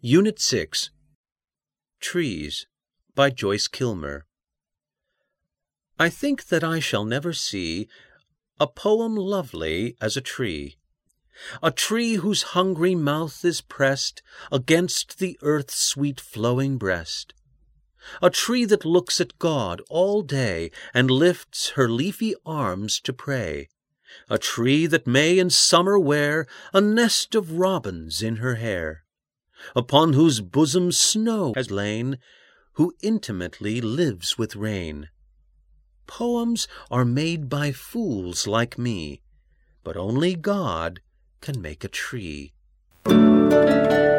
Unit 6, Trees, by Joyce Kilmer. I think that I shall never see a poem lovely as a tree whose hungry mouth is pressed against the earth's sweet flowing breast, a tree that looks at God all day and lifts her leafy arms to pray, a tree that may in summer wear a nest of robins in her hair, upon whose bosom snow has lain, who intimately lives with rain. Poems are made by fools like me, but only God can make a tree.